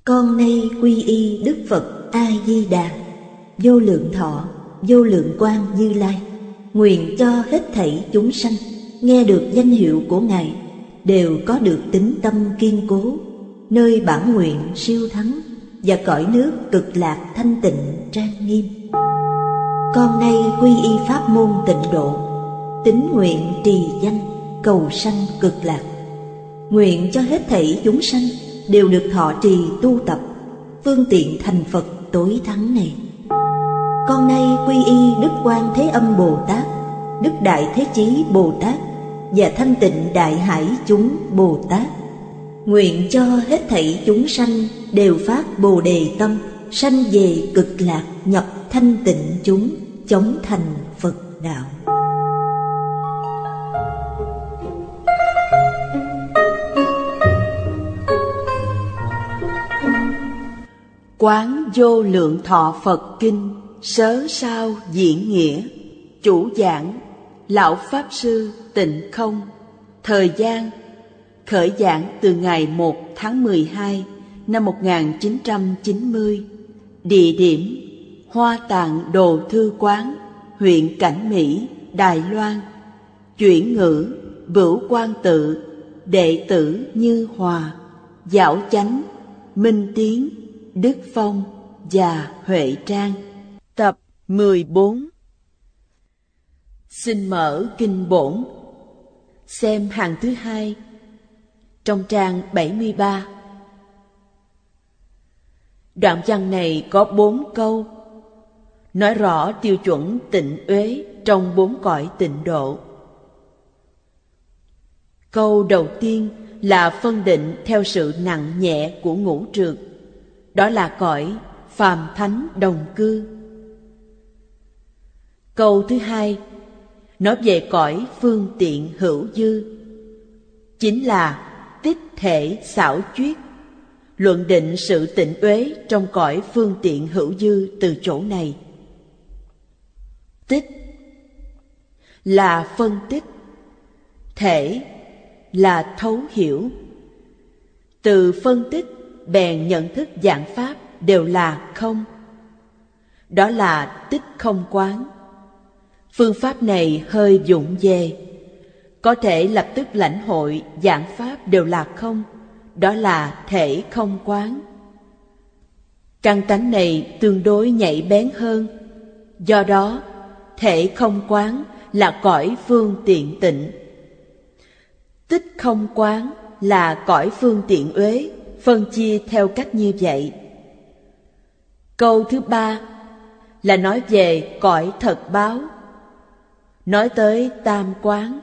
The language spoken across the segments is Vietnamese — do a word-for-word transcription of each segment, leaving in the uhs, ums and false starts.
Con nay quy y Đức Phật A-di-đà, vô lượng thọ, vô lượng quang Như Lai. Nguyện cho hết thảy chúng sanh nghe được danh hiệu của Ngài đều có được tín tâm kiên cố, nơi bản nguyện siêu thắng và cõi nước cực lạc thanh tịnh trang nghiêm. Con nay quy y pháp môn Tịnh Độ, tín nguyện trì danh cầu sanh cực lạc. Nguyện cho hết thảy chúng sanh đều được thọ trì tu tập phương tiện thành Phật tối thắng này. Con nay quy y Đức Quan Thế Âm Bồ Tát, Đức Đại Thế Chí Bồ Tát và Thanh Tịnh Đại Hải chúng Bồ Tát. Nguyện cho hết thảy chúng sanh đều phát Bồ Đề tâm, sanh về cực lạc nhập thanh tịnh chúng, chóng thành Phật đạo. Quán Vô Lượng Thọ Phật Kinh sớ sao diễn nghĩa. Chủ giảng Lão Pháp Sư Tịnh Không. Thời gian khởi giảng từ ngày một tháng mười hai năm một nghìn chín trăm chín mươi. Địa điểm Hoa Tạng Đồ Thư Quán, huyện Cảnh Mỹ, Đài Loan. Chuyển ngữ Bửu Quang Tự, đệ tử Như Hòa, Giảo Chánh, Minh Tiến, Đức Phong và Huệ Trang. Tập mười bốn. Xin mở kinh bổn, xem hàng thứ hai, trong trang bảy mươi ba. Đoạn văn này có bốn câu, nói rõ tiêu chuẩn tịnh uế trong bốn cõi tịnh độ. Câu đầu tiên là phân định theo sự nặng nhẹ của ngũ trược, đó là cõi phàm thánh đồng cư. Câu thứ hai nói về cõi phương tiện hữu dư, chính là tích thể xảo chuyết, luận định sự tịnh uế trong cõi phương tiện hữu dư từ chỗ này. Tích là phân tích, thể là thấu hiểu. Từ phân tích bèn nhận thức dạng pháp đều là không. Đó là tích không quán. Phương pháp này hơi vụng về, có thể lập tức lãnh hội dạng pháp đều là không, đó là thể không quán. Căn tánh này tương đối nhạy bén hơn, do đó thể không quán là cõi phương tiện tịnh. Tích không quán là cõi phương tiện uế, phân chia theo cách như vậy. Câu thứ ba là nói về cõi thật báo, nói tới tam quán.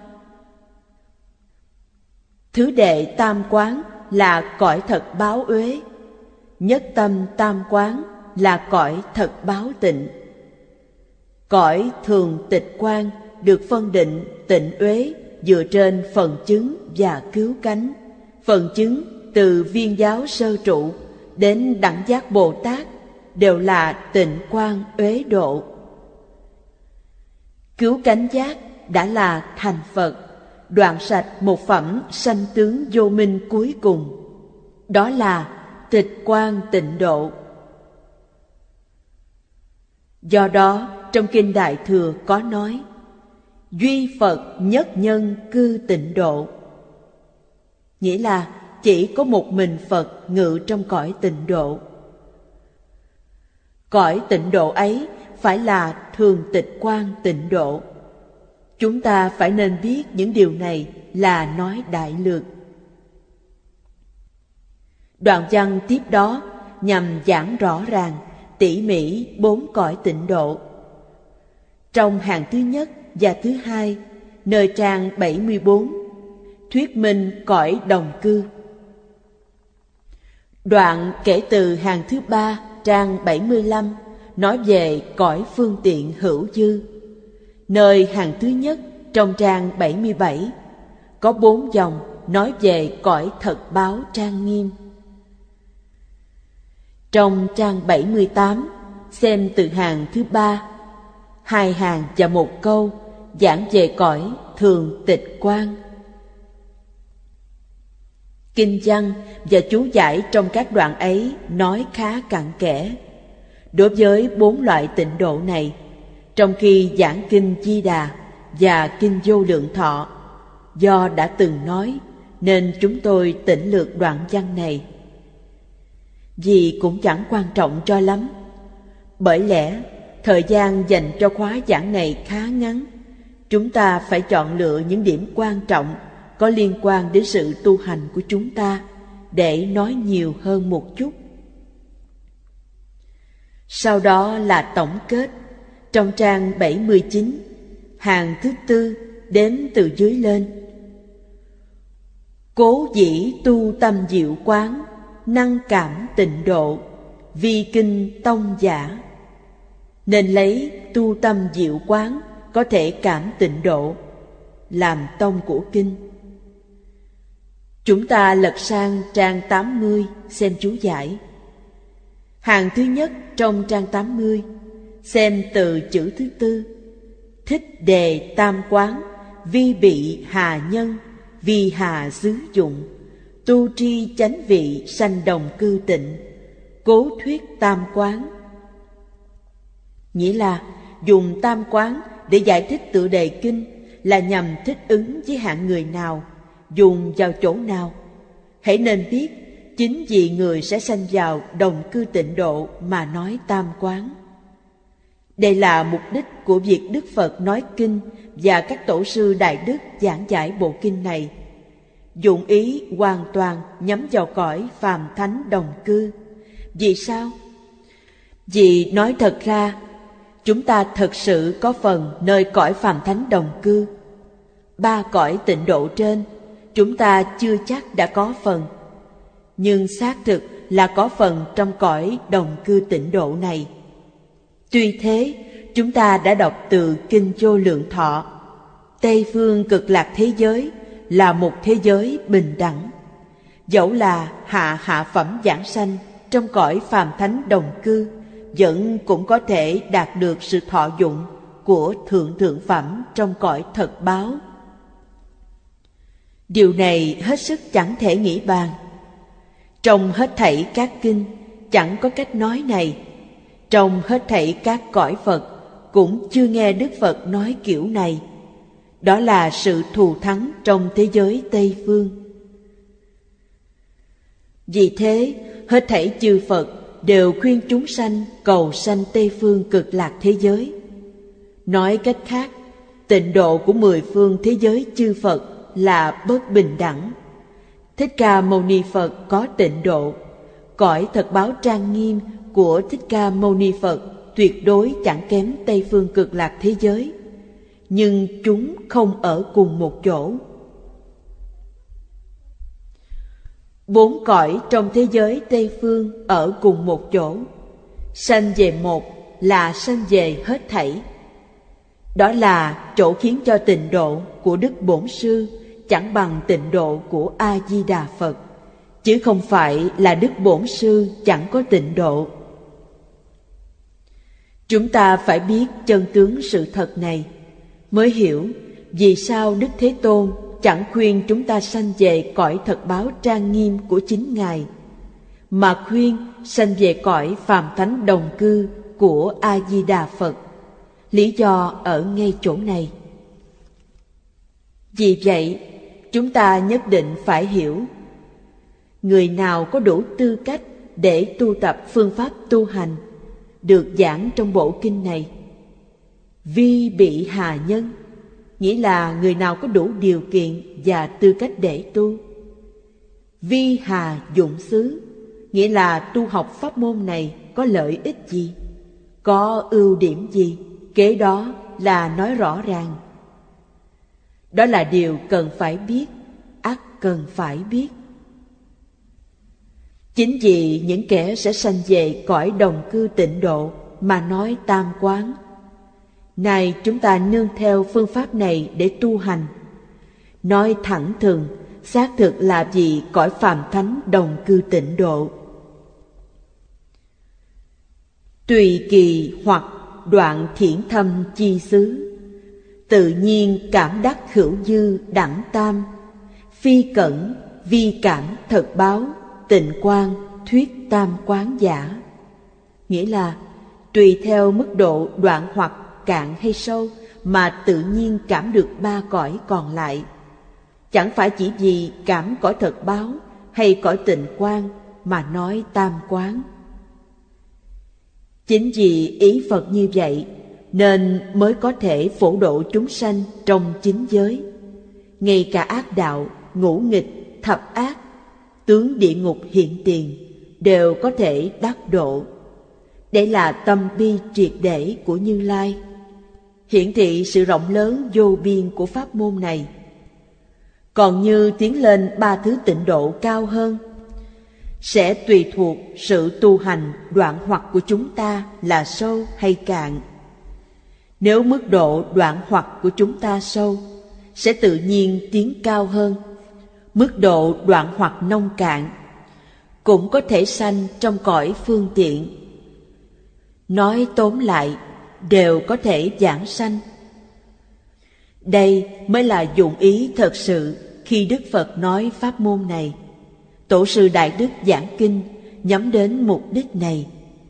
Thứ đệ tam quán là cõi thật báo uế, nhất tâm tam quán là cõi thật báo tịnh. Cõi thường tịch quán được phân định tịnh uế dựa trên phần chứng và cứu cánh. Phần chứng từ viên giáo sơ trụ đến đẳng giác Bồ Tát đều là tịnh quang uế độ. Cứu cánh giác đã là thành Phật, đoạn sạch một phẩm sanh tướng vô minh cuối cùng, đó là tịch quang tịnh độ. Do đó trong Kinh Đại Thừa có nói duy Phật nhất nhân cư tịnh độ, nghĩa là chỉ có một mình Phật ngự trong cõi tịnh độ. Cõi tịnh độ ấy phải là thường tịch quang tịnh độ. Chúng ta phải nên biết những điều này là nói đại lược. Đoạn văn tiếp đó nhằm giảng rõ ràng tỉ mỉ bốn cõi tịnh độ. Trong hàng thứ nhất và thứ hai, nơi trang bảy mươi bốn, thuyết minh cõi đồng cư. Đoạn kể từ hàng thứ ba, trang bảy mươi lăm, nói về cõi phương tiện hữu dư. Nơi hàng thứ nhất, trong trang bảy mươi bảy, có bốn dòng nói về cõi thật báo trang nghiêm. Trong trang bảy mươi tám, xem từ hàng thứ ba, hai hàng và một câu giảng về cõi thường tịch quang. Kinh văn và chú giải trong các đoạn ấy nói khá cặn kẽ đối với bốn loại tịnh độ này, trong khi giảng kinh Di Đà và kinh Vô Lượng Thọ. Do đã từng nói nên chúng tôi tĩnh lược đoạn văn này, vì cũng chẳng quan trọng cho lắm. Bởi lẽ thời gian dành cho khóa giảng này khá ngắn, chúng ta phải chọn lựa những điểm quan trọng có liên quan đến sự tu hành của chúng ta để nói nhiều hơn một chút. Sau đó là tổng kết trong trang bảy mươi chín, hàng thứ tư đếm từ dưới lên. Cố dĩ tu tâm diệu quán, năng cảm tịnh độ, vi kinh tông giả. Nên lấy tu tâm diệu quán có thể cảm tịnh độ làm tông của kinh. Chúng ta lật sang trang tám mươi xem chú giải. Hàng thứ nhất trong trang tám mươi, xem từ chữ thứ tư. Thích đề tam quán, vi bị hà nhân, vi hà xứ dụng, tu tri chánh vị sanh đồng cư tịnh, cố thuyết tam quán. Nghĩa là dùng tam quán để giải thích tựa đề kinh là nhằm thích ứng với hạng người nào, dùng vào chỗ nào. Hãy nên biết chính vì người sẽ sanh vào đồng cư tịnh độ mà nói tam quán. Đây là mục đích của việc Đức Phật nói kinh và các tổ sư đại đức giảng giải bộ kinh này. Dụng ý hoàn toàn nhắm vào cõi phàm thánh đồng cư. Vì sao? Vì nói thật ra, chúng ta thật sự có phần nơi cõi phàm thánh đồng cư. Ba cõi tịnh độ trên, chúng ta chưa chắc đã có phần, nhưng xác thực là có phần trong cõi đồng cư tịnh độ này. Tuy thế, chúng ta đã đọc từ kinh Vô Lượng Thọ, Tây phương cực lạc thế giới là một thế giới bình đẳng. Dẫu là hạ hạ phẩm giảng sanh trong cõi phàm thánh đồng cư, vẫn cũng có thể đạt được sự thọ dụng của thượng thượng phẩm trong cõi thật báo. Điều này hết sức chẳng thể nghĩ bàn. Trong hết thảy các kinh chẳng có cách nói này. Trong hết thảy các cõi Phật cũng chưa nghe Đức Phật nói kiểu này. Đó là sự thù thắng trong thế giới Tây phương. Vì thế, hết thảy chư Phật đều khuyên chúng sanh cầu sanh Tây phương cực lạc thế giới. Nói cách khác, tịnh độ của mười phương thế giới chư Phật là bất bình đẳng. Thích Ca Mâu Ni Phật có tịnh độ, cõi thật báo trang nghiêm của Thích Ca Mâu Ni Phật tuyệt đối chẳng kém Tây phương cực lạc thế giới, nhưng chúng không ở cùng một chỗ. Bốn cõi trong thế giới Tây phương ở cùng một chỗ. Sanh về một là sanh về hết thảy. Đó là chỗ khiến cho tịnh độ của Đức Bổn Sư chẳng bằng tịnh độ của A-di-đà Phật, chứ không phải là Đức Bổn Sư chẳng có tịnh độ. Chúng ta phải biết chân tướng sự thật này, mới hiểu vì sao Đức Thế Tôn chẳng khuyên chúng ta sanh về cõi thật báo trang nghiêm của chính Ngài, mà khuyên sanh về cõi phàm thánh đồng cư của A-di-đà Phật. Lý do ở ngay chỗ này. Vì vậy, chúng ta nhất định phải hiểu, người nào có đủ tư cách để tu tập phương pháp tu hành được giảng trong bộ kinh này. Vi bị hà nhân, nghĩa là người nào có đủ điều kiện và tư cách để tu. Vi hà dụng xứ, nghĩa là tu học pháp môn này có lợi ích gì, có ưu điểm gì, kế đó là nói rõ ràng. Đó là điều cần phải biết, ắt cần phải biết. Chính vì những kẻ sẽ sanh về cõi đồng cư tịnh độ mà nói tam quán. Này chúng ta nương theo phương pháp này để tu hành. Nói thẳng thừng, xác thực là vì cõi phàm thánh đồng cư tịnh độ. Tùy kỳ hoặc đoạn thiển thâm chi xứ, tự nhiên cảm đắc hữu dư đẳng tam, phi cẩn vi cảm thật báo, tịnh quang thuyết tam quán giả. Nghĩa là tùy theo mức độ đoạn hoặc cạn hay sâu mà tự nhiên cảm được ba cõi còn lại. Chẳng phải chỉ vì cảm cõi thật báo hay cõi tịnh quang mà nói tam quán. Chính vì ý Phật như vậy nên mới có thể phổ độ chúng sanh trong chín giới. Ngay cả ác đạo, ngũ nghịch, thập ác, tướng địa ngục hiện tiền đều có thể đắc độ. Đây là tâm bi triệt để của Như Lai, hiển thị sự rộng lớn vô biên của pháp môn này. Còn như tiến lên ba thứ tịnh độ cao hơn, sẽ tùy thuộc sự tu hành đoạn hoặc của chúng ta là sâu hay cạn. Nếu mức độ đoạn hoặc của chúng ta sâu, sẽ tự nhiên tiến cao hơn. Mức độ đoạn hoặc nông cạn cũng có thể sanh trong cõi phương tiện. Nói tóm lại, đều có thể giảng sanh. Đây mới là dụng ý thật sự khi Đức Phật nói pháp môn này. Tổ sư Đại Đức giảng kinh nhắm đến mục đích này.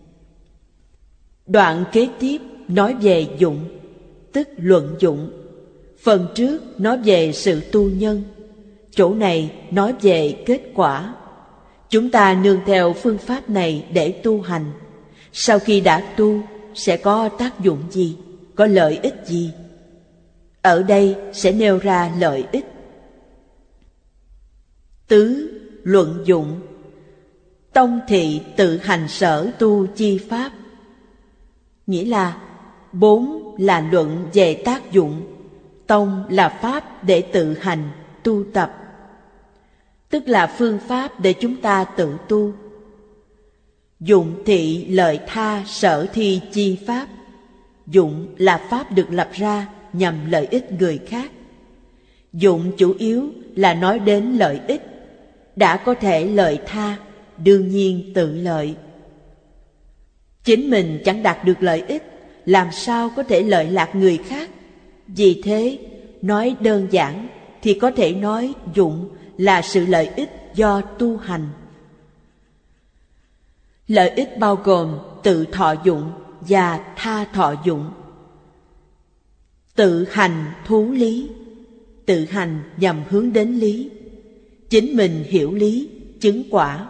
Đoạn kế tiếp nói về dụng, tức luận dụng. Phần trước nói về sự tu nhân, chỗ này nói về kết quả. Chúng ta nương theo phương pháp này để tu hành. Sau khi đã tu, sẽ có tác dụng gì, có lợi ích gì? Ở đây sẽ nêu ra lợi ích. Tứ, luận dụng. Tông thị tự hành sở tu chi pháp. Nghĩa là bốn là luận về tác dụng, tông là pháp để tự hành, tu tập. Tức là phương pháp để chúng ta tự tu. Dụng thị lợi tha sở thi chi pháp. Dụng là pháp được lập ra nhằm lợi ích người khác. Dụng chủ yếu là nói đến lợi ích. Đã có thể lợi tha, đương nhiên tự lợi. Chính mình chẳng đạt được lợi ích, làm sao có thể lợi lạc người khác? Vì thế, nói đơn giản thì có thể nói dụng là sự lợi ích do tu hành. Lợi ích bao gồm tự thọ dụng và tha thọ dụng. Tự hành thú lý. Tự hành nhằm hướng đến lý. Chính mình hiểu lý, chứng quả.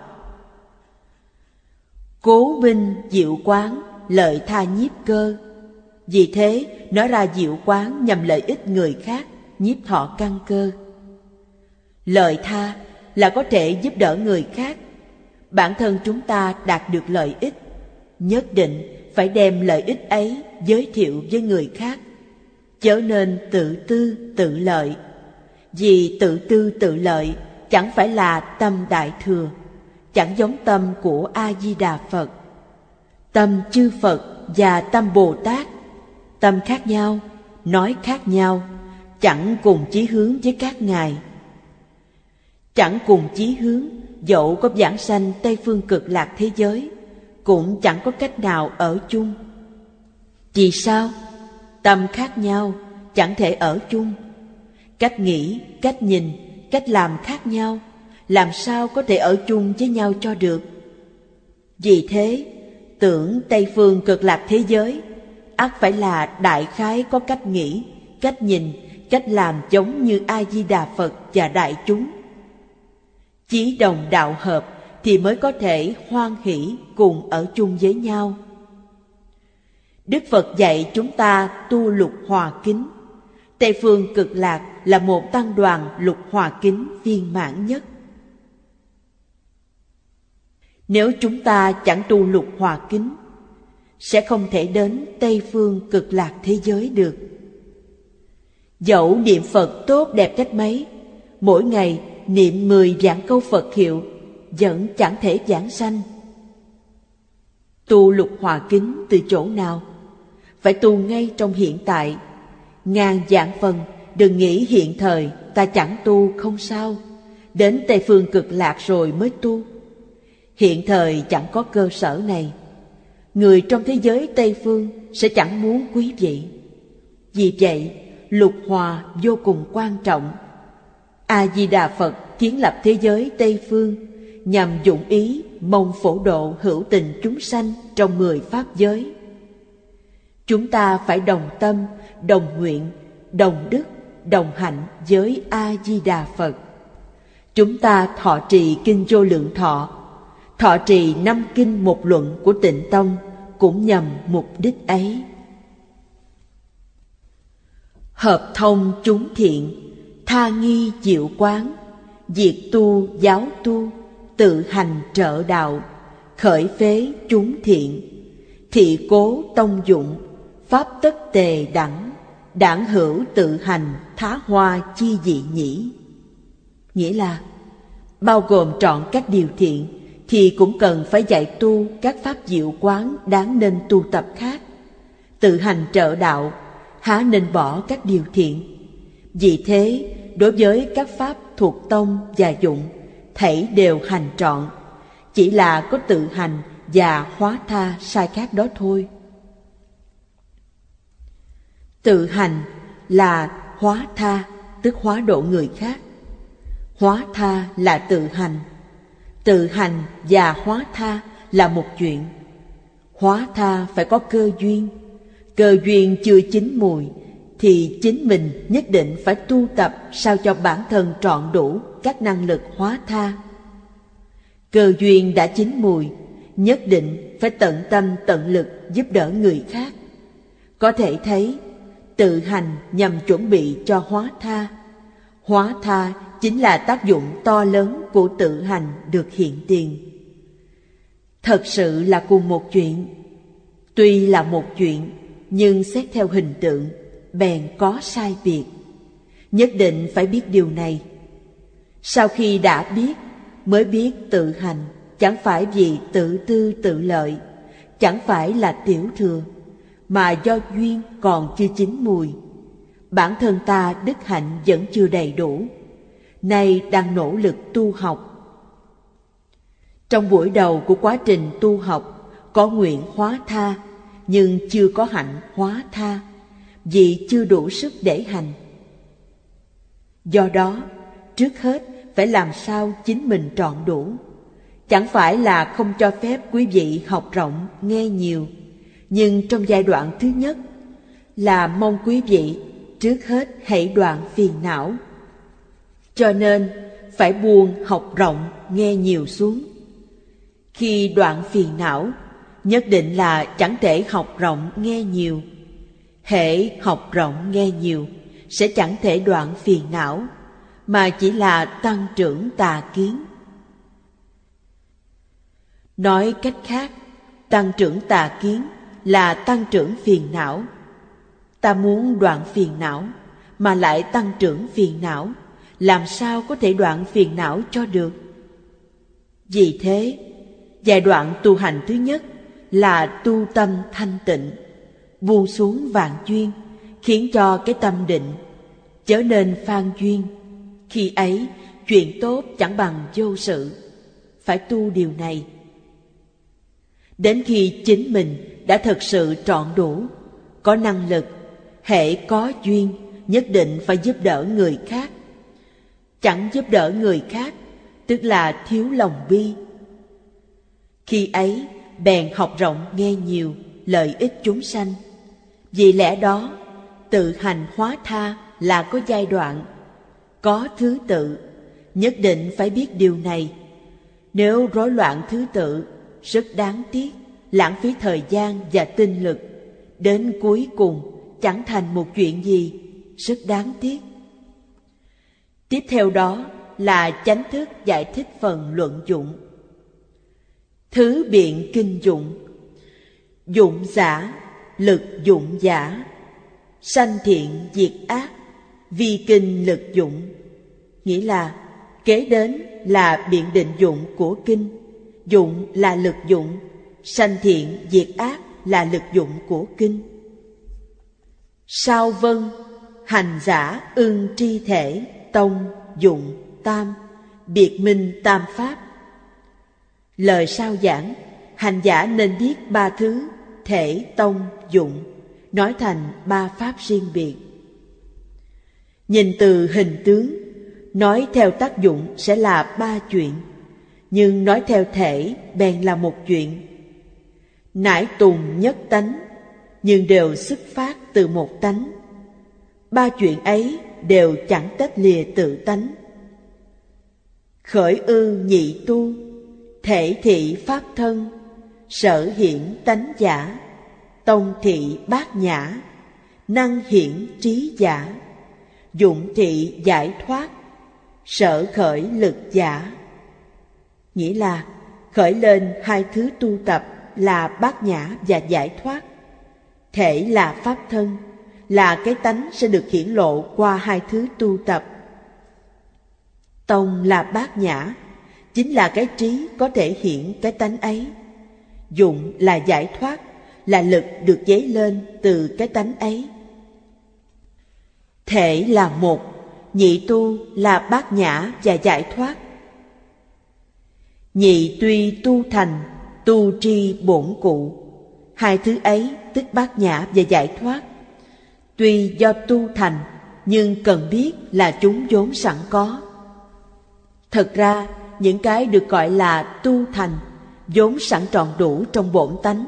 Cố binh diệu quán, lợi tha nhiếp cơ. Vì thế, nói ra diệu quán nhằm lợi ích người khác, nhiếp thọ căn cơ. Lợi tha là có thể giúp đỡ người khác. Bản thân chúng ta đạt được lợi ích, nhất định phải đem lợi ích ấy giới thiệu với người khác. Chớ nên tự tư tự lợi. Vì tự tư tự lợi chẳng phải là tâm Đại Thừa, chẳng giống tâm của A-di-đà Phật. Tâm chư Phật và tâm Bồ Tát, tâm khác nhau, nói khác nhau, chẳng cùng chí hướng với các ngài. Chẳng cùng chí hướng, dẫu có giảng sanh Tây Phương Cực Lạc thế giới, cũng chẳng có cách nào ở chung. Vì sao? Tâm khác nhau, chẳng thể ở chung. Cách nghĩ, cách nhìn, cách làm khác nhau, làm sao có thể ở chung với nhau cho được? Vì thế, tưởng Tây Phương Cực Lạc thế giới, ắt phải là đại khái có cách nghĩ, cách nhìn, cách làm giống như A-di-đà Phật và đại chúng. Chí đồng đạo hợp thì mới có thể hoan hỷ cùng ở chung với nhau. Đức Phật dạy chúng ta tu lục hòa kính. Tây Phương Cực Lạc là một tăng đoàn lục hòa kính viên mãn nhất. Nếu chúng ta chẳng tu lục hòa kính, sẽ không thể đến Tây Phương Cực Lạc thế giới được. Dẫu niệm Phật tốt đẹp cách mấy, mỗi ngày niệm mười vạn câu Phật hiệu, vẫn chẳng thể giảng sanh. Tu lục hòa kính từ chỗ nào? Phải tu ngay trong hiện tại. Ngàn vạn phần đừng nghĩ hiện thời ta chẳng tu không sao, đến Tây Phương Cực Lạc rồi mới tu. Hiện thời chẳng có cơ sở này, người trong thế giới Tây Phương sẽ chẳng muốn quý vị. Vì vậy, lục hòa vô cùng quan trọng. A-di-đà Phật kiến lập thế giới Tây Phương nhằm dụng ý mong phổ độ hữu tình chúng sanh trong mười pháp giới. Chúng ta phải đồng tâm, đồng nguyện, đồng đức, đồng hạnh với A-di-đà Phật. Chúng ta thọ trì kinh Vô Lượng Thọ, thọ trì năm kinh một luận của Tịnh Tông cũng nhằm mục đích ấy. Hợp thông chúng thiện, tha nghi diệu quán, diệt tu giáo tu, tự hành trợ đạo, khởi phế chúng thiện, thị cố tông dụng, pháp tất tề đẳng, đảng hữu tự hành, thá hoa chi dị nhĩ. Nghĩa là bao gồm trọn các điều thiện thì cũng cần phải dạy tu các pháp diệu quán đáng nên tu tập khác. Tự hành trợ đạo, há nên bỏ các điều thiện. Vì thế, đối với các pháp thuộc tông và dụng, thảy đều hành trọn, chỉ là có tự hành và hóa tha sai khác đó thôi. Tự hành là hóa tha, tức hóa độ người khác. Hóa tha là tự hành. Tự hành và hóa tha là một chuyện. Hóa tha phải có cơ duyên. Cơ duyên chưa chín mùi thì chính mình nhất định phải tu tập sao cho bản thân trọn đủ các năng lực hóa tha. Cơ duyên đã chín mùi, nhất định phải tận tâm tận lực giúp đỡ người khác. Có thể thấy, tự hành nhằm chuẩn bị cho hóa tha. Hóa tha chính là tác dụng to lớn của tự hành được hiện tiền. Thật sự là cùng một chuyện. Tuy là một chuyện, nhưng xét theo hình tượng, bèn có sai biệt. Nhất định phải biết điều này. Sau khi đã biết, mới biết tự hành chẳng phải vì tự tư tự lợi, chẳng phải là tiểu thừa, mà do duyên còn chưa chín mùi. Bản thân ta đức hạnh vẫn chưa đầy đủ, nay đang nỗ lực tu học. Trong buổi đầu của quá trình tu học, có nguyện hóa tha, nhưng chưa có hạnh hóa tha, vì chưa đủ sức để hành. Do đó, trước hết phải làm sao chính mình trọn đủ. Chẳng phải là không cho phép quý vị học rộng, nghe nhiều, nhưng trong giai đoạn thứ nhất là mong quý vị trước hết hãy đoạn phiền não. Cho nên phải buông học rộng, nghe nhiều xuống. Khi đoạn phiền não, nhất định là chẳng thể học rộng, nghe nhiều. Hễ học rộng, nghe nhiều, sẽ chẳng thể đoạn phiền não, mà chỉ là tăng trưởng tà kiến. Nói cách khác, tăng trưởng tà kiến là tăng trưởng phiền não. Ta muốn đoạn phiền não, mà lại tăng trưởng phiền não, làm sao có thể đoạn phiền não cho được? Vì thế, giai đoạn tu hành thứ nhất là tu tâm thanh tịnh, buông xuống vạn duyên, khiến cho cái tâm định trở nên phan duyên. Khi ấy, chuyện tốt chẳng bằng vô sự. Phải tu điều này. Đến khi chính mình đã thực sự trọn đủ, có năng lực, hễ có duyên, nhất định phải giúp đỡ người khác. Chẳng giúp đỡ người khác, tức là thiếu lòng bi. Khi ấy, bèn học rộng nghe nhiều, lợi ích chúng sanh. Vì lẽ đó, tự hành hóa tha là có giai đoạn, có thứ tự, nhất định phải biết điều này. Nếu rối loạn thứ tự, rất đáng tiếc, lãng phí thời gian và tinh lực, đến cuối cùng chẳng thành một chuyện gì, rất đáng tiếc. Tiếp theo đó là chánh thức giải thích phần luận dụng. Thứ biện kinh dụng. Dụng giả, lực dụng giả. Sanh thiện diệt ác, vi kinh lực dụng. Nghĩa là kế đến là biện định dụng của kinh. Dụng là lực dụng, sanh thiện diệt ác là lực dụng của kinh. Sao vân, hành giả ưng tri thể, tông, dụng, tam, biệt minh tam pháp. Lời sao giảng, hành giả nên biết ba thứ thể, tông, dụng, nói thành ba pháp riêng biệt. Nhìn từ hình tướng, nói theo tác dụng sẽ là ba chuyện, nhưng nói theo thể bèn là một chuyện. Nải tùng nhất tánh, nhưng đều xuất phát từ một tánh. Ba chuyện ấy đều chẳng tách lìa tự tánh. Khởi ư nhị tu, thể thị pháp thân, sở hiển tánh giả, tông thị bát nhã, năng hiển trí giả, dụng thị giải thoát, sở khởi lực giả. Nghĩa là khởi lên hai thứ tu tập là bát nhã và giải thoát. Thể là pháp thân, là cái tánh sẽ được hiển lộ qua hai thứ tu tập. Tông là bát nhã, chính là cái trí có thể hiển cái tánh ấy. Dụng là giải thoát, là lực được dấy lên từ cái tánh ấy. Thể là một, nhị tu là bát nhã và giải thoát. Nhị tuy tu thành, tu tri bổn cụ. Hai thứ ấy tức bát nhã và giải thoát. Tuy do tu thành, nhưng cần biết là chúng vốn sẵn có. Thật ra, những cái được gọi là tu thành, vốn sẵn trọn đủ trong bổn tánh.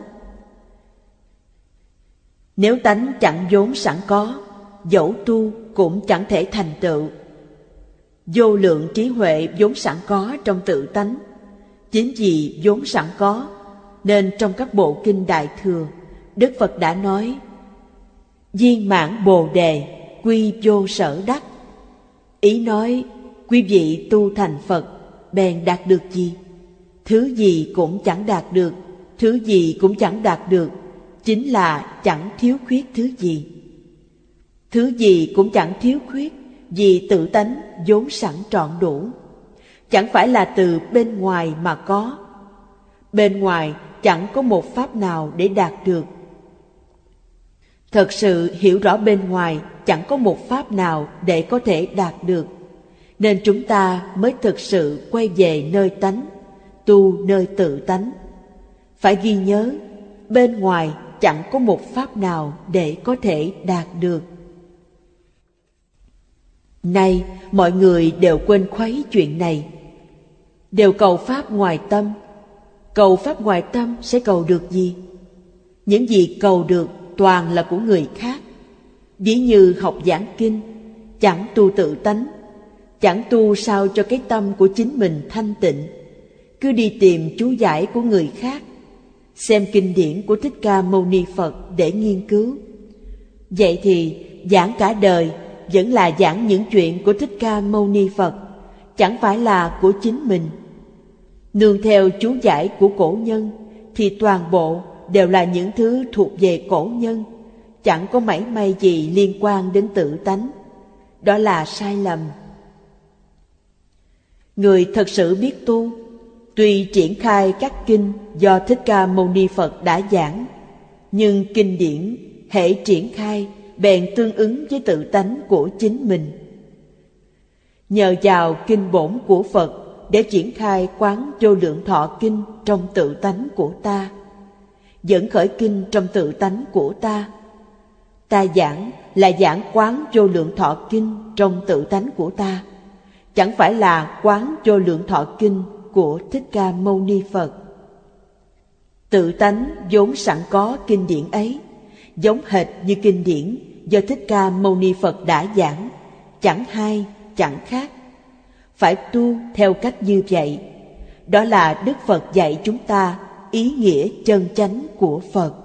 Nếu tánh chẳng vốn sẵn có, dẫu tu cũng chẳng thể thành tựu. Vô lượng trí huệ vốn sẵn có trong tự tánh. Chính vì vốn sẵn có, nên trong các bộ kinh Đại Thừa, Đức Phật đã nói: viên mãn bồ đề, quy vô sở đắc. Ý nói, quý vị tu thành Phật, bèn đạt được gì? Thứ gì cũng chẳng đạt được, thứ gì cũng chẳng đạt được, chính là chẳng thiếu khuyết thứ gì. Thứ gì cũng chẳng thiếu khuyết, vì tự tánh vốn sẵn trọn đủ. Chẳng phải là từ bên ngoài mà có. Bên ngoài chẳng có một pháp nào để đạt được. Thật sự hiểu rõ bên ngoài chẳng có một pháp nào để có thể đạt được, nên chúng ta mới thực sự quay về nơi tánh, tu nơi tự tánh. Phải ghi nhớ, bên ngoài chẳng có một pháp nào để có thể đạt được. Nay mọi người đều quên khuấy chuyện này, đều cầu pháp ngoài tâm. Cầu pháp ngoài tâm sẽ cầu được gì? Những gì cầu được toàn là của người khác. Ví như học giảng kinh, chẳng tu tự tánh, chẳng tu sao cho cái tâm của chính mình thanh tịnh, cứ đi tìm chú giải của người khác, xem kinh điển của Thích Ca Mâu Ni Phật để nghiên cứu. Vậy thì giảng cả đời vẫn là giảng những chuyện của Thích Ca Mâu Ni Phật, chẳng phải là của chính mình. Nương theo chú giải của cổ nhân thì toàn bộ đều là những thứ thuộc về cổ nhân, chẳng có mảy may gì liên quan đến tự tánh. Đó là sai lầm. Người thật sự biết tu, tuy triển khai các kinh do Thích Ca Mâu Ni Phật đã giảng, nhưng kinh điển hễ triển khai bèn tương ứng với tự tánh của chính mình. Nhờ vào kinh bổn của Phật để triển khai quán vô lượng thọ kinh trong tự tánh của ta, dẫn khởi kinh trong tự tánh của ta. Ta giảng là giảng quán vô lượng thọ kinh trong tự tánh của ta, chẳng phải là quán vô lượng thọ kinh của Thích Ca Mâu Ni Phật. Tự tánh vốn sẵn có kinh điển ấy, giống hệt như kinh điển do Thích Ca Mâu Ni Phật đã giảng, chẳng hai chẳng khác. Phải tu theo cách như vậy. Đó là Đức Phật dạy chúng ta ý nghĩa chân chánh của Phật.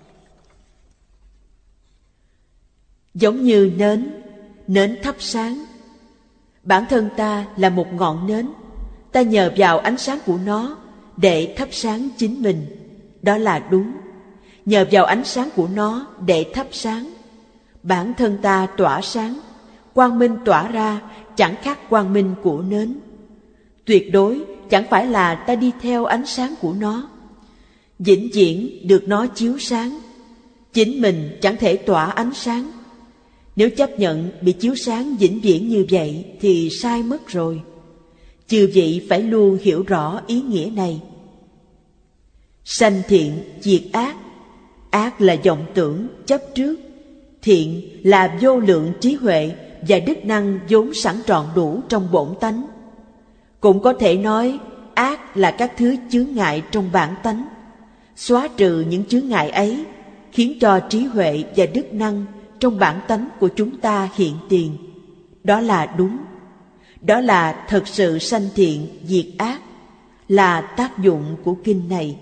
Giống như nến, nến thắp sáng. Bản thân ta là một ngọn nến, ta nhờ vào ánh sáng của nó để thắp sáng chính mình. Đó là đúng. Nhờ vào ánh sáng của nó để thắp sáng, bản thân ta tỏa sáng, quang minh tỏa ra chẳng khác quang minh của nến. Tuyệt đối chẳng phải là ta đi theo ánh sáng của nó, vĩnh viễn được nó chiếu sáng. Chính mình chẳng thể tỏa ánh sáng. Nếu chấp nhận bị chiếu sáng vĩnh viễn như vậy thì sai mất rồi. Chư vị phải luôn hiểu rõ ý nghĩa này. Sanh thiện diệt ác. Ác là vọng tưởng chấp trước, thiện là vô lượng trí huệ và đức năng vốn sẵn trọn đủ trong bổn tánh. Cũng có thể nói ác là các thứ chướng ngại trong bản tánh. Xóa trừ những chướng ngại ấy khiến cho trí huệ và đức năng trong bản tánh của chúng ta hiện tiền. Đó là đúng. Đó là thật sự sanh thiện diệt ác, là tác dụng của kinh này.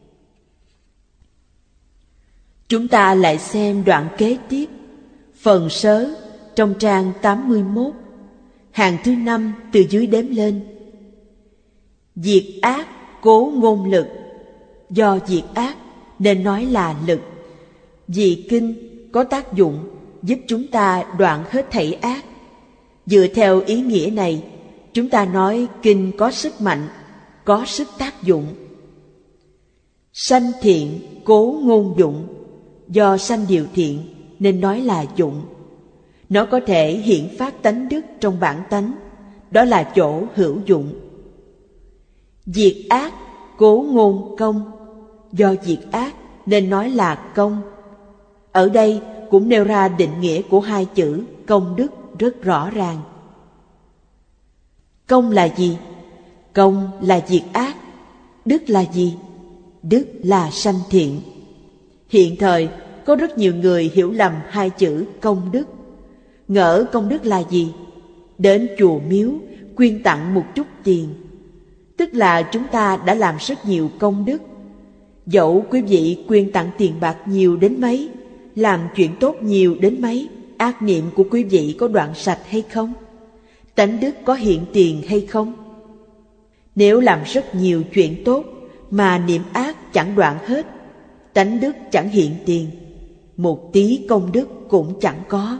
Chúng ta lại xem đoạn kế tiếp, phần sớ trong trang tám mươi mốt, hàng thứ năm từ dưới đếm lên. Diệt ác cố ngôn lực, do diệt ác nên nói là lực. Vì kinh có tác dụng giúp chúng ta đoạn hết thảy ác. Dựa theo ý nghĩa này, chúng ta nói kinh có sức mạnh, có sức tác dụng. Sanh thiện cố ngôn dụng, do sanh điều thiện nên nói là dụng. Nó có thể hiện phát tánh đức trong bản tánh, đó là chỗ hữu dụng. Diệt ác cố ngôn công, do diệt ác nên nói là công. Ở đây cũng nêu ra định nghĩa của hai chữ công đức rất rõ ràng. Công là gì? Công là diệt ác. Đức là gì? Đức là sanh thiện. Hiện thời có rất nhiều người hiểu lầm hai chữ công đức. Ngỡ công đức là gì? Đến chùa miếu quyên tặng một chút tiền, tức là chúng ta đã làm rất nhiều công đức. Dẫu quý vị quyên tặng tiền bạc nhiều đến mấy, làm chuyện tốt nhiều đến mấy, ác niệm của quý vị có đoạn sạch hay không? Tánh đức có hiện tiền hay không? Nếu làm rất nhiều chuyện tốt mà niệm ác chẳng đoạn hết, tánh đức chẳng hiện tiền, một tí công đức cũng chẳng có.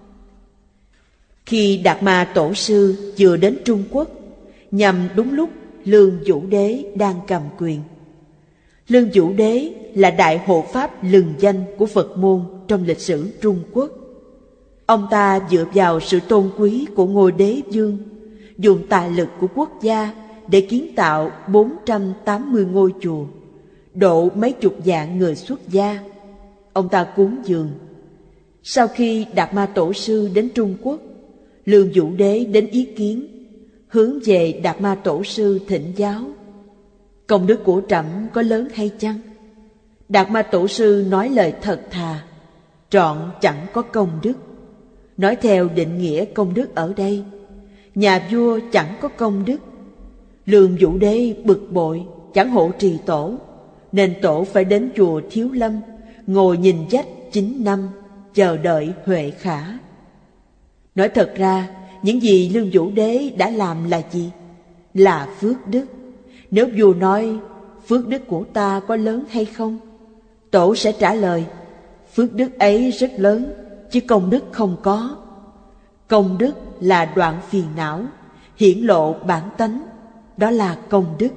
Khi Đạt Ma Tổ Sư vừa đến Trung Quốc, nhằm đúng lúc Lương Vũ Đế đang cầm quyền. Lương Vũ Đế là đại hộ pháp lừng danh của Phật môn trong lịch sử Trung Quốc. Ông ta dựa vào sự tôn quý của ngôi đế vương, dùng tài lực của quốc gia để kiến tạo bốn trăm tám mươi ngôi chùa, độ mấy chục vạn người xuất gia. Ông ta cúng dường. Sau khi Đạt Ma Tổ Sư đến Trung Quốc, Lương Vũ Đế đến ý kiến, hướng về Đạt Ma Tổ Sư thỉnh giáo: công đức của trẫm có lớn hay chăng? Đạt Ma Tổ Sư nói lời thật thà: trọn chẳng có công đức. Nói theo định nghĩa công đức ở đây, nhà vua chẳng có công đức. Lương Vũ Đế bực bội, chẳng hộ trì tổ, nên tổ phải đến chùa Thiếu Lâm, ngồi nhìn vách chín năm, chờ đợi huệ khả. Nói thật ra, những gì Lương Vũ Đế đã làm là gì? Là phước đức. Nếu vua nói phước đức của ta có lớn hay không, tổ sẽ trả lời: phước đức ấy rất lớn, chứ công đức không có. Công đức là đoạn phiền não, hiển lộ bản tánh, đó là công đức.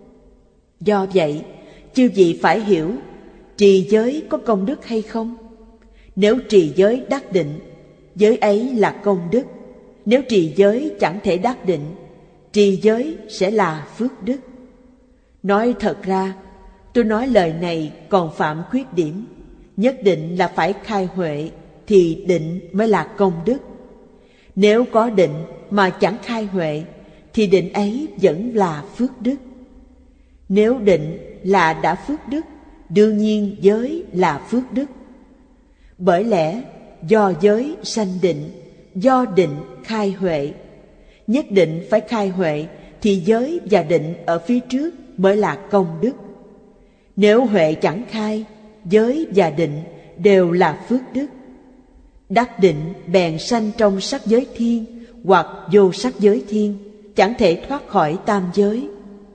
Do vậy, chư vị phải hiểu, trì giới có công đức hay không? Nếu trì giới đắc định, giới ấy là công đức. Nếu trì giới chẳng thể đắc định, trì giới sẽ là phước đức. Nói thật ra, tôi nói lời này còn phạm khuyết điểm. Nhất định là phải khai huệ thì định mới là công đức. Nếu có định mà chẳng khai huệ thì định ấy vẫn là phước đức. Nếu định là đã phước đức, đương nhiên giới là phước đức. Bởi lẽ do giới sanh định, do định khai huệ. Nhất định phải khai huệ thì giới và định ở phía trước mới là công đức. Nếu huệ chẳng khai, giới và định đều là phước đức. Đắc định bèn sanh trong sắc giới thiên hoặc vô sắc giới thiên, chẳng thể thoát khỏi tam giới.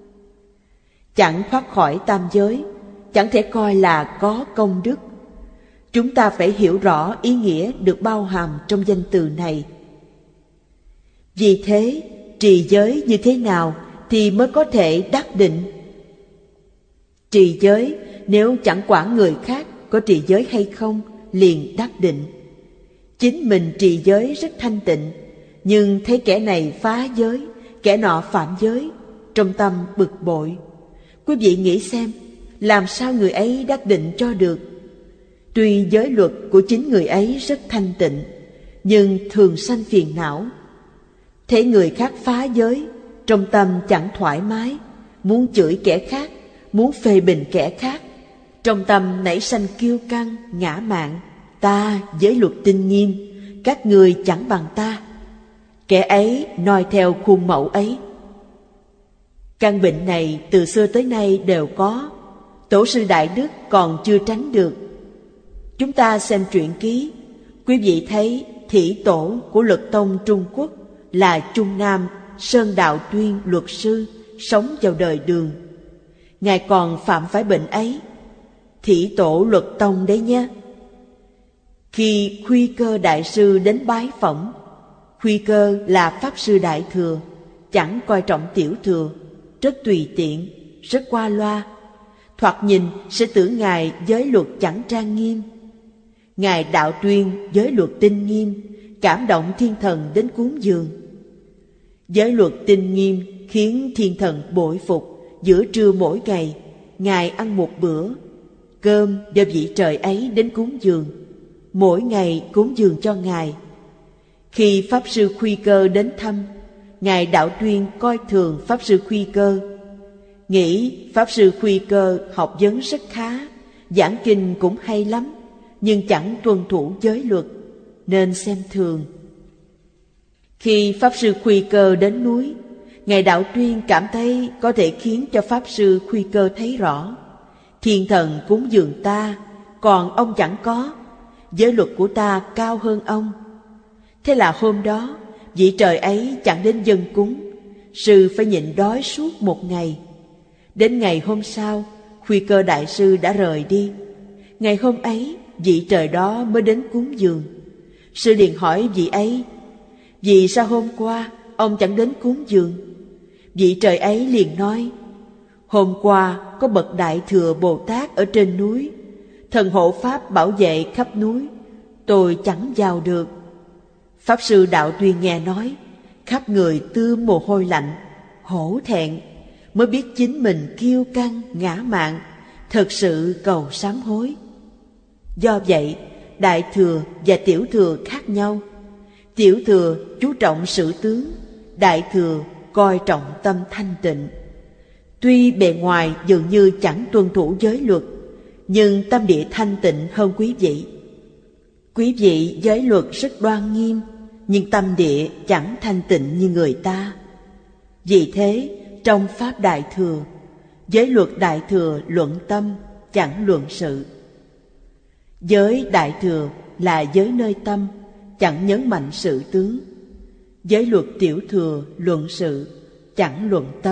Chẳng thoát khỏi tam giới, chẳng thể coi là có công đức. Chúng ta phải hiểu rõ ý nghĩa được bao hàm trong danh từ này. Vì thế, trì giới như thế nào thì mới có thể đắc định? Trì giới nếu chẳng quản người khác có trì giới hay không, liền đắc định. Chính mình trì giới rất thanh tịnh, nhưng thấy kẻ này phá giới, kẻ nọ phạm giới, trong tâm bực bội. Quý vị nghĩ xem, làm sao người ấy đắc định cho được? Tuy giới luật của chính người ấy rất thanh tịnh, nhưng thường sanh phiền não. Thấy người khác phá giới, trong tâm chẳng thoải mái, muốn chửi kẻ khác, muốn phê bình kẻ khác. Trong tâm nảy sanh kiêu căng, ngã mạn, ta giới luật tinh nghiêm, các người chẳng bằng ta. Kẻ ấy noi theo khuôn mẫu ấy. Căn bệnh này từ xưa tới nay đều có, tổ sư Đại Đức còn chưa tránh được. Chúng ta xem truyện ký, quý vị thấy thủy tổ của Lực Tông Trung Quốc là Trung Nam Sơn Đạo Tuyên luật sư, sống vào đời Đường. Ngài còn phạm phải bệnh ấy, thủy tổ Luật Tông đấy nhé. Khi Khuy Cơ Đại Sư đến bái phỏng, Khuy Cơ là Pháp Sư Đại Thừa, chẳng coi trọng tiểu thừa, rất tùy tiện, rất qua loa. Thoạt nhìn sẽ tưởng Ngài giới luật chẳng trang nghiêm. Ngài Đạo Tuyên giới luật tinh nghiêm, cảm động thiên thần đến cúng dường. Giới luật tinh nghiêm khiến thiên thần bội phục. Giữa trưa mỗi ngày, Ngài ăn một bữa, cơm do vị trời ấy đến cúng dường, mỗi ngày cúng dường cho Ngài. Khi Pháp Sư Khuy Cơ đến thăm, Ngài Đạo Tuyên coi thường Pháp Sư Khuy Cơ, nghĩ Pháp Sư Khuy Cơ học vấn rất khá, giảng kinh cũng hay lắm, nhưng chẳng tuân thủ giới luật, nên xem thường. Khi Pháp Sư Khuy Cơ đến núi, Ngài Đạo Tuyên cảm thấy có thể khiến cho Pháp Sư Khuy Cơ thấy rõ. Thiên thần cúng dường ta, còn ông chẳng có, giới luật của ta cao hơn ông. Thế là hôm đó, vị trời ấy chẳng đến dâng cúng, sư phải nhịn đói suốt một ngày. Đến ngày hôm sau, Khuy Cơ Đại Sư đã rời đi. Ngày hôm ấy, vị trời đó mới đến cúng dường. Sư liền hỏi vị ấy, vì sao hôm qua ông chẳng đến cúng dường? Vị trời ấy liền nói, hôm qua có bậc Đại Thừa Bồ Tát ở trên núi, thần hộ pháp bảo vệ khắp núi, tôi chẳng vào được. Pháp Sư Đạo Tuyên nghe nói, khắp người tươm mồ hôi lạnh, hổ thẹn, mới biết chính mình kiêu căng, ngã mạn, thật sự cầu sám hối. Do vậy, Đại Thừa và Tiểu Thừa khác nhau. Tiểu Thừa chú trọng sự tướng, Đại Thừa coi trọng tâm thanh tịnh. Tuy bề ngoài dường như chẳng tuân thủ giới luật, nhưng tâm địa thanh tịnh hơn quý vị. Quý vị giới luật rất đoan nghiêm, nhưng tâm địa chẳng thanh tịnh như người ta. Vì thế, trong Pháp Đại Thừa, giới luật Đại Thừa luận tâm, chẳng luận sự. Giới Đại Thừa là giới nơi tâm, chẳng nhấn mạnh sự tướng. Giới luật Tiểu Thừa luận sự, chẳng luận tâm.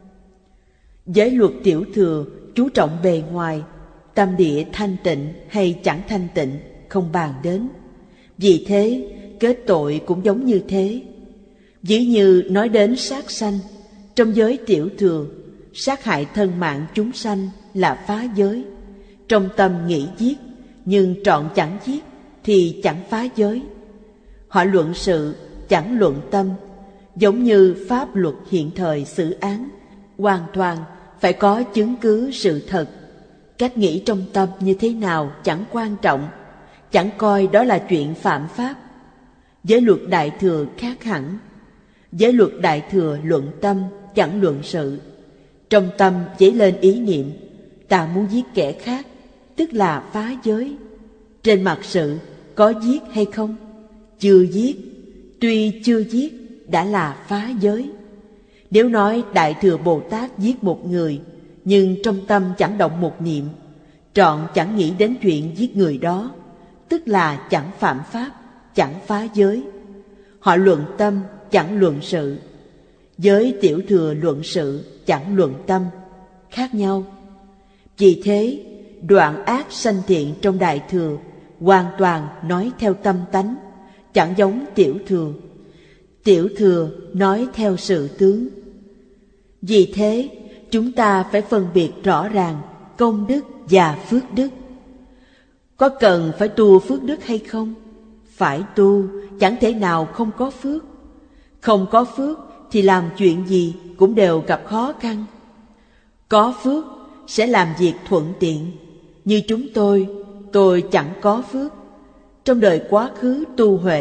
Giới luật Tiểu Thừa chú trọng bề ngoài, tâm địa thanh tịnh hay chẳng thanh tịnh không bàn đến. Vì thế, kết tội cũng giống như thế. Ví như nói đến sát sanh, trong giới Tiểu Thừa, sát hại thân mạng chúng sanh là phá giới. Trong tâm nghĩ giết, nhưng trọn chẳng giết thì chẳng phá giới. Họ luận sự, chẳng luận tâm, giống như pháp luật hiện thời xử án, hoàn toàn phải có chứng cứ sự thật. Cách nghĩ trong tâm như thế nào chẳng quan trọng, chẳng coi đó là chuyện phạm pháp. Giới luật Đại Thừa khác hẳn. Giới luật Đại Thừa luận tâm, chẳng luận sự. Trong tâm dấy lên ý niệm, ta muốn giết kẻ khác, tức là phá giới. Trên mặt sự, có giết hay không? Chưa giết, tuy chưa giết, đã là phá giới. Nếu nói Đại Thừa Bồ Tát giết một người, nhưng trong tâm chẳng động một niệm, trọn chẳng nghĩ đến chuyện giết người đó, tức là chẳng phạm pháp, chẳng phá giới. Họ luận tâm, chẳng luận sự. Giới Tiểu Thừa luận sự, chẳng luận tâm, khác nhau. Vì thế, đoạn ác sanh thiện trong Đại Thừa hoàn toàn nói theo tâm tánh, chẳng giống Tiểu Thừa. Tiểu Thừa nói theo sự tướng. Vì thế, chúng ta phải phân biệt rõ ràng công đức và phước đức. Có cần phải tu phước đức hay không? Phải tu, chẳng thể nào không có phước. Không có phước thì làm chuyện gì cũng đều gặp khó khăn. Có phước sẽ làm việc thuận tiện. Như chúng tôi, tôi chẳng có phước. Trong đời quá khứ tu huệ,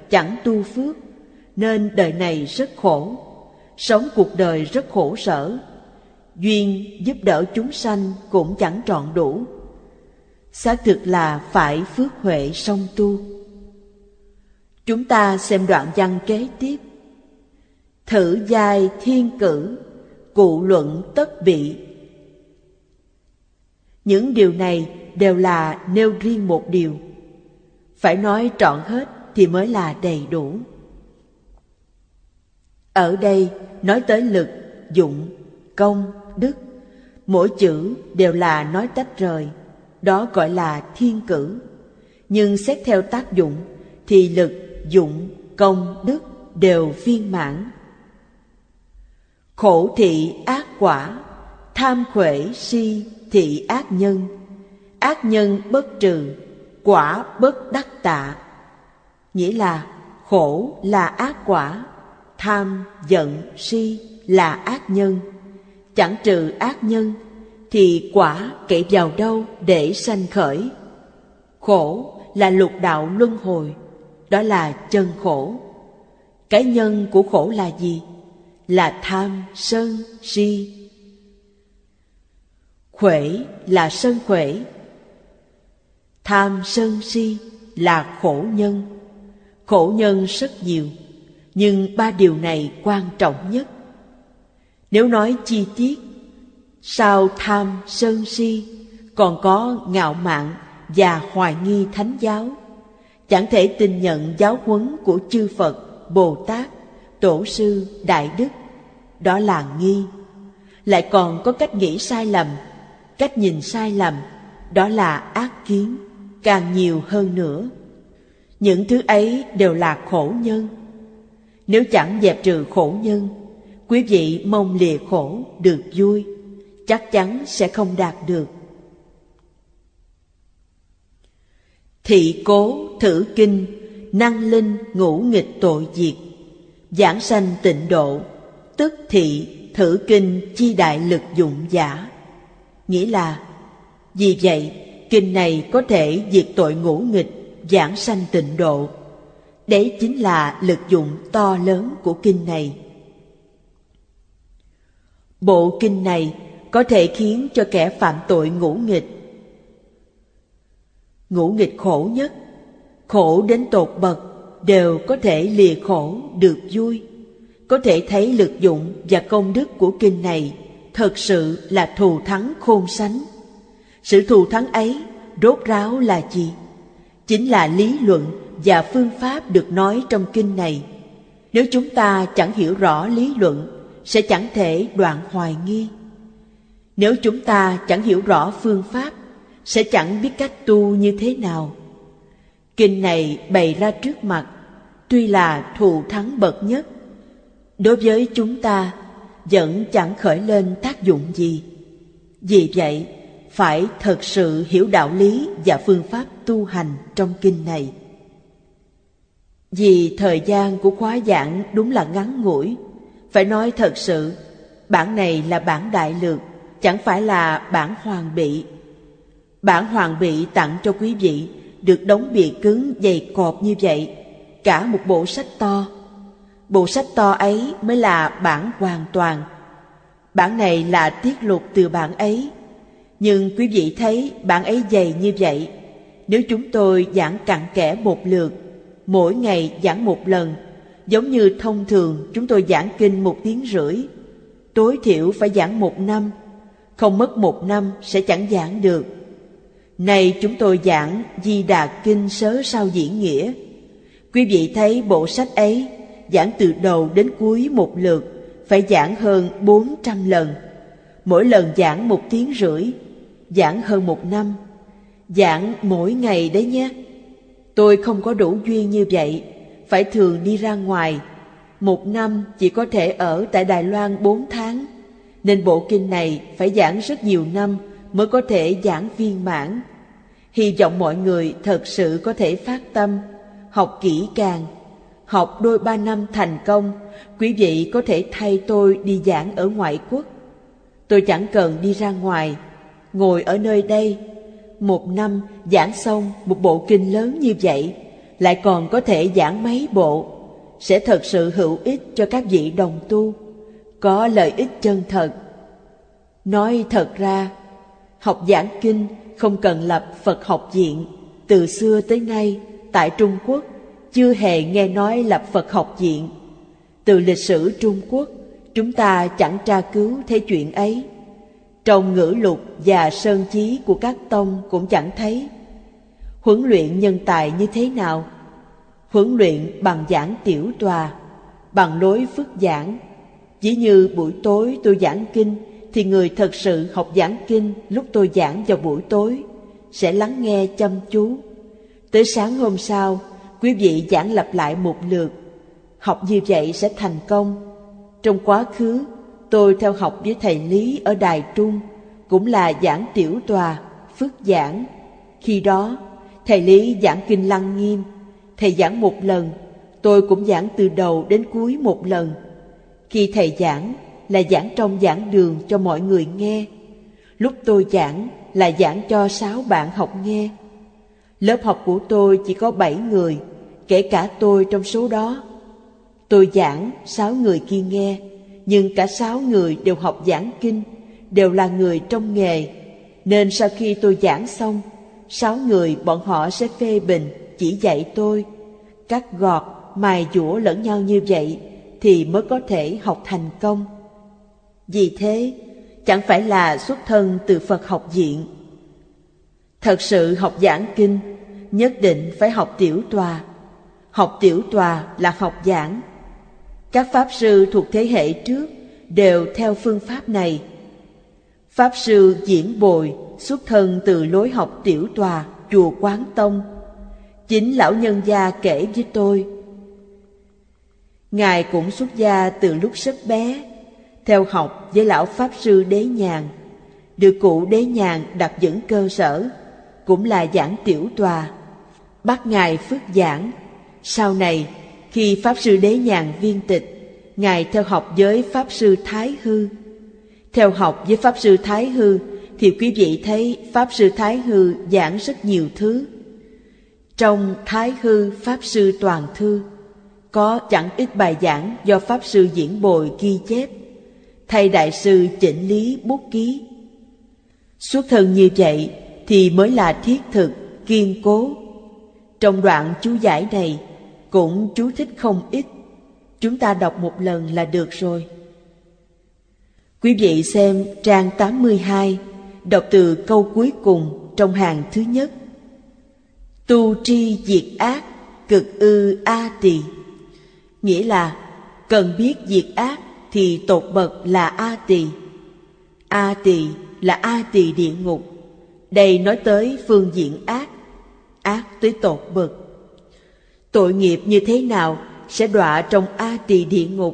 chẳng tu phước, nên đời này rất khổ, sống cuộc đời rất khổ sở. Duyên giúp đỡ chúng sanh cũng chẳng trọn đủ. Xác thực là phải phước huệ song tu. Chúng ta xem đoạn văn kế tiếp. Thử giai thiên cử, cụ luận tất bị. Những điều này đều là nêu riêng một điều. Phải nói trọn hết thì mới là đầy đủ. Ở đây nói tới lực, dụng, công, đức. Mỗi chữ đều là nói tách rời. Đó gọi là thiên cử. Nhưng xét theo tác dụng thì lực, dụng, công, đức đều viên mãn. Khổ thị ác quả, tham khuể si thị ác nhân. Ác nhân bất trừ, quả bất đắc tạ. Nghĩa là khổ là ác quả, tham, giận, si là ác nhân. Chẳng trừ ác nhân thì quả kể vào đâu để sanh khởi. Khổ là lục đạo luân hồi, đó là chân khổ. Cái nhân của khổ là gì? Là tham, sân, si. Khuể là sân khuể. Tham, sân, si là khổ nhân. Khổ nhân rất nhiều, nhưng ba điều này quan trọng nhất. Nếu nói chi tiết, sau tham, sân, si còn có ngạo mạn và hoài nghi thánh giáo, chẳng thể tin nhận giáo huấn của chư Phật, Bồ Tát, Tổ sư, Đại Đức, đó là nghi. Lại còn có cách nghĩ sai lầm, cách nhìn sai lầm, đó là ác kiến, càng nhiều hơn nữa. Những thứ ấy đều là khổ nhân. Nếu chẳng dẹp trừ khổ nhân, quý vị mong lìa khổ được vui, chắc chắn sẽ không đạt được. Thị cố thử kinh, năng linh ngũ nghịch tội diệt. Giảng sanh tịnh độ, tức thị thử kinh chi đại lực dụng giả. Nghĩa là, vì vậy kinh này có thể diệt tội ngũ nghịch, giảng sanh tịnh độ. Đấy chính là lực dụng to lớn của kinh này. Bộ kinh này có thể khiến cho kẻ phạm tội ngũ nghịch. Ngũ nghịch khổ nhất, khổ đến tột bậc, đều có thể lìa khổ được vui. Có thể thấy lực dụng và công đức của kinh này thật sự là thù thắng khôn sánh. Sự thù thắng ấy rốt ráo là gì? Chính là lý luận và phương pháp được nói trong kinh này. Nếu chúng ta chẳng hiểu rõ lý luận, sẽ chẳng thể đoạn hoài nghi. Nếu chúng ta chẳng hiểu rõ phương pháp, sẽ chẳng biết cách tu như thế nào. Kinh này bày ra trước mặt, tuy là thù thắng bậc nhất, đối với chúng ta vẫn chẳng khởi lên tác dụng gì. Vì vậy, phải thật sự hiểu đạo lý và phương pháp tu hành trong kinh này. Vì thời gian của khóa giảng đúng là ngắn ngủi, phải nói thật sự, bản này là bản đại lược, chẳng phải là bản hoàn bị. Bản hoàn bị tặng cho quý vị được đóng bìa cứng dày cộp như vậy, cả một bộ sách to. Bộ sách to ấy mới là bản hoàn toàn. Bản này là tiết lục từ bản ấy. Nhưng quý vị thấy bản ấy dày như vậy, nếu chúng tôi giảng cặn kẽ một lượt, mỗi ngày giảng một lần, giống như thông thường chúng tôi giảng kinh một tiếng rưỡi, tối thiểu phải giảng một năm, không mất một năm sẽ chẳng giảng được. Này chúng tôi giảng Di Đà Kinh sớ sao diễn nghĩa. Quý vị thấy bộ sách ấy giảng từ đầu đến cuối một lượt, phải giảng hơn bốn trăm lần. Mỗi lần giảng một tiếng rưỡi, giảng hơn một năm, giảng mỗi ngày đấy nhé. Tôi không có đủ duyên như vậy, phải thường đi ra ngoài. Một năm chỉ có thể ở tại Đài Loan bốn tháng, nên bộ kinh này phải giảng rất nhiều năm mới có thể giảng viên mãn. Hy vọng mọi người thật sự có thể phát tâm, học kỹ càng. Học đôi ba năm thành công, quý vị có thể thay tôi đi giảng ở ngoại quốc. Tôi chẳng cần đi ra ngoài, ngồi ở nơi đây, một năm giảng xong một bộ kinh lớn như vậy, lại còn có thể giảng mấy bộ, sẽ thật sự hữu ích cho các vị đồng tu, có lợi ích chân thật. Nói thật ra, học giảng kinh không cần lập Phật học viện. Từ xưa tới nay, tại Trung Quốc chưa hề nghe nói lập Phật học viện. Từ lịch sử Trung Quốc, chúng ta chẳng tra cứu thấy chuyện ấy. Trong ngữ lục và sơn chí của các tông cũng chẳng thấy. Huấn luyện nhân tài như thế nào? Huấn luyện bằng giảng tiểu tòa, bằng lối phức giảng. Chỉ như buổi tối tôi giảng kinh, thì người thật sự học giảng kinh lúc tôi giảng vào buổi tối sẽ lắng nghe chăm chú. Tới sáng hôm sau, quý vị giảng lặp lại một lượt. Học như vậy sẽ thành công. Trong quá khứ, tôi theo học với thầy Lý ở Đài Trung, cũng là giảng tiểu tòa, phức giảng. Khi đó, thầy Lý giảng kinh Lăng Nghiêm. Thầy giảng một lần, tôi cũng giảng từ đầu đến cuối một lần. Khi thầy giảng là giảng trong giảng đường cho mọi người nghe. Lúc tôi giảng là giảng cho sáu bạn học nghe. Lớp học của tôi chỉ có bảy người, kể cả tôi trong số đó. Tôi giảng, sáu người kia nghe, nhưng cả sáu người đều học giảng kinh, đều là người trong nghề. Nên sau khi tôi giảng xong, sáu người bọn họ sẽ phê bình, chỉ dạy tôi. Cắt gọt, mài dũa lẫn nhau như vậy thì mới có thể học thành công. Vì thế, chẳng phải là xuất thân từ Phật học viện. Thật sự học giảng kinh, nhất định phải học tiểu tòa. Học tiểu tòa là học giảng. Các Pháp sư thuộc thế hệ trước đều theo phương pháp này. Pháp sư Diễn Bồi xuất thân từ lối học tiểu tòa chùa Quán Tông. Chính lão nhân gia kể với tôi, Ngài cũng xuất gia từ lúc rất bé, theo học với lão Pháp sư Đế Nhàn, được cụ Đế Nhàn đặt vững cơ sở, cũng là giảng tiểu tòa, bắt Ngài phước giảng. Sau này, khi Pháp sư Đế Nhàn viên tịch, Ngài theo học với Pháp sư Thái Hư. Theo học với Pháp sư Thái Hư thì quý vị thấy Pháp sư Thái Hư giảng rất nhiều thứ. Trong Thái Hư Pháp sư Toàn Thư có chẳng ít bài giảng do Pháp sư Diễn Bồi ghi chép, thầy đại sư chỉnh lý bút ký. Xuất thân như vậy thì mới là thiết thực, kiên cố. Trong đoạn chú giải này cũng chú thích không ít, chúng ta đọc một lần là được rồi. Quý vị xem trang tám mươi hai, đọc từ câu cuối cùng trong hàng thứ nhất. Tu tri diệt ác, cực ư a tỳ. Nghĩa là cần biết diệt ác thì tột bậc là a tỳ. A tỳ là a tỳ địa ngục. Đây nói tới phương diện ác, ác tới tột bậc. Tội nghiệp như thế nào sẽ đọa trong a tỳ địa ngục?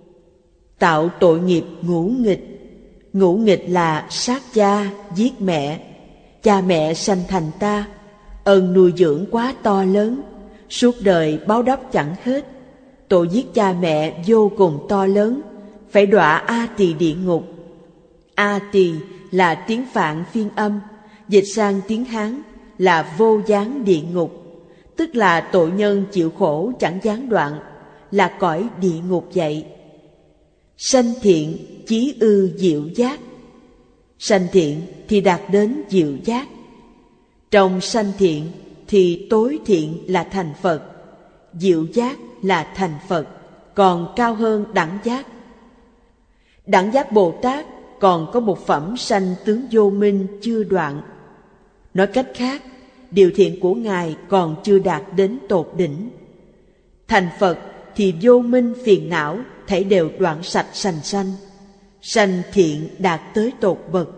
Tạo tội nghiệp ngũ nghịch. Ngũ nghịch là sát cha, giết mẹ. Cha mẹ sanh thành ta, ơn nuôi dưỡng quá to lớn, suốt đời báo đáp chẳng hết. Tội giết cha mẹ vô cùng to lớn, phải đọa a tỳ địa ngục. A tỳ là tiếng Phạn phiên âm, dịch sang tiếng Hán là vô gián địa ngục, tức là tội nhân chịu khổ chẳng gián đoạn, là cõi địa ngục vậy. Sanh thiện chí ư diệu giác. Sanh thiện thì đạt đến diệu giác. Trong sanh thiện thì tối thiện là thành Phật, diệu giác là thành Phật, còn cao hơn đẳng giác. Đẳng giác Bồ Tát còn có một phẩm sanh tướng vô minh chưa đoạn. Nói cách khác, điều thiện của Ngài còn chưa đạt đến tột đỉnh. Thành Phật thì vô minh phiền não thảy đều đoạn sạch sành sanh, sanh thiện đạt tới tột bậc.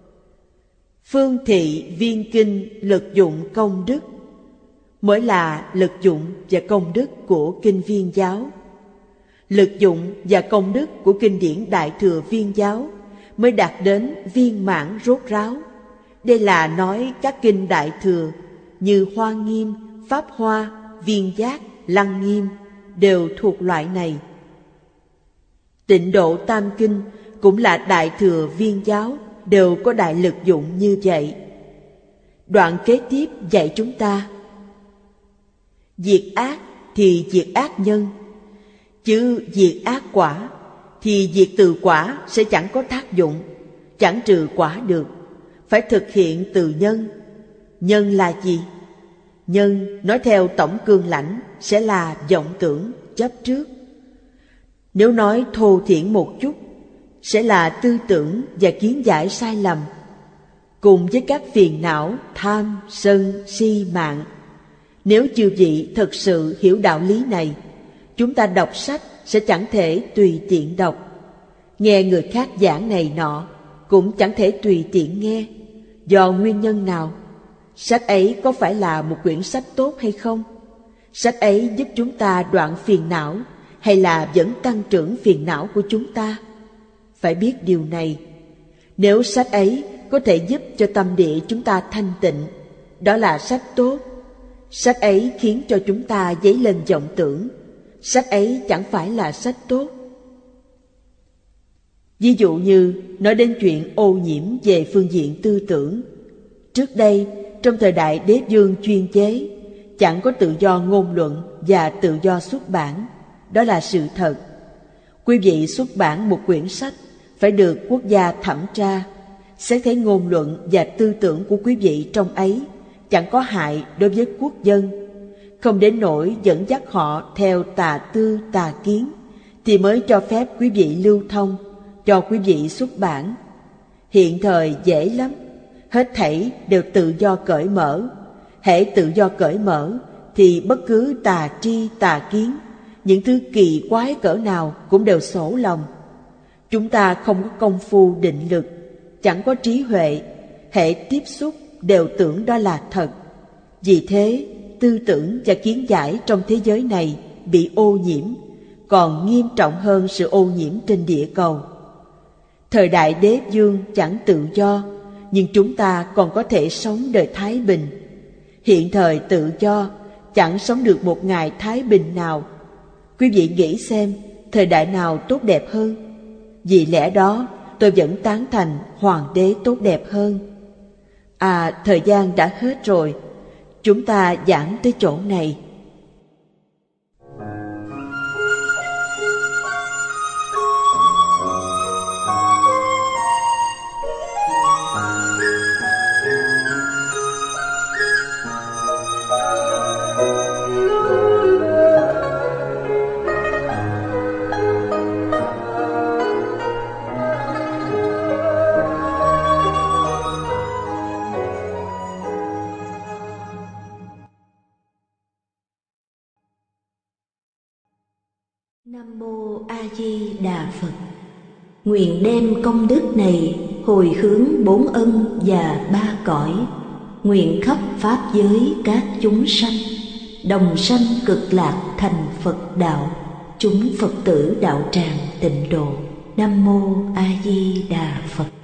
Phương thị viên kinh lực dụng công đức, mới là lực dụng và công đức của kinh Viên giáo. Lực dụng và công đức của kinh điển Đại Thừa Viên giáo mới đạt đến viên mãn rốt ráo. Đây là nói các kinh Đại Thừa như Hoa Nghiêm, Pháp Hoa, Viên Giác, Lăng Nghiêm đều thuộc loại này. Tịnh Độ Tam Kinh cũng là Đại Thừa Viên giáo, đều có đại lực dụng như vậy. Đoạn kế tiếp dạy chúng ta: Diệt ác thì diệt ác nhân, chứ diệt ác quả thì diệt từ quả sẽ chẳng có tác dụng, chẳng trừ quả được. Phải thực hiện từ nhân. Nhân là gì? Nhân nói theo tổng cương lãnh sẽ là vọng tưởng, chấp trước. Nếu nói thô thiển một chút, sẽ là tư tưởng và kiến giải sai lầm, cùng với các phiền não tham, sân, si, mạng. Nếu chư vị thật sự hiểu đạo lý này, chúng ta đọc sách sẽ chẳng thể tùy tiện đọc, nghe người khác giảng này nọ cũng chẳng thể tùy tiện nghe. Do nguyên nhân nào? Sách ấy có phải là một quyển sách tốt hay không? Sách ấy giúp chúng ta đoạn phiền não hay là vẫn tăng trưởng phiền não của chúng ta? Phải biết điều này. Nếu sách ấy có thể giúp cho tâm địa chúng ta thanh tịnh, đó là sách tốt. Sách ấy khiến cho chúng ta dấy lên vọng tưởng, sách ấy chẳng phải là sách tốt. Ví dụ như nói đến chuyện ô nhiễm về phương diện tư tưởng. Trước đây, trong thời đại đế vương chuyên chế, chẳng có tự do ngôn luận và tự do xuất bản. Đó là sự thật. Quý vị xuất bản một quyển sách phải được quốc gia thẩm tra, xét thấy ngôn luận và tư tưởng của quý vị trong ấy chẳng có hại đối với quốc dân, không đến nỗi dẫn dắt họ theo tà tư tà kiến, thì mới cho phép quý vị lưu thông, cho quý vị xuất bản. Hiện thời dễ lắm, hết thảy đều tự do cởi mở. Hễ tự do cởi mở thì bất cứ tà tri tà kiến, những thứ kỳ quái cỡ nào cũng đều xổ lòng. Chúng ta không có công phu định lực, chẳng có trí huệ, hễ tiếp xúc đều tưởng đó là thật. Vì thế, tư tưởng và kiến giải trong thế giới này bị ô nhiễm, còn nghiêm trọng hơn sự ô nhiễm trên địa cầu. Thời đại đế vương chẳng tự do, nhưng chúng ta còn có thể sống đời thái bình. Hiện thời tự do, chẳng sống được một ngày thái bình nào. Quý vị nghĩ xem, thời đại nào tốt đẹp hơn? Vì lẽ đó, tôi vẫn tán thành hoàng đế tốt đẹp hơn. À, thời gian đã hết rồi. Chúng ta giảng tới chỗ này. Nam Mô A Di Đà Phật. Nguyện đem công đức này hồi hướng bốn ân và ba cõi, nguyện khắp pháp giới các chúng sanh đồng sanh cực lạc thành Phật đạo, chúng Phật tử đạo tràng tịnh độ. Nam Mô A Di Đà Phật.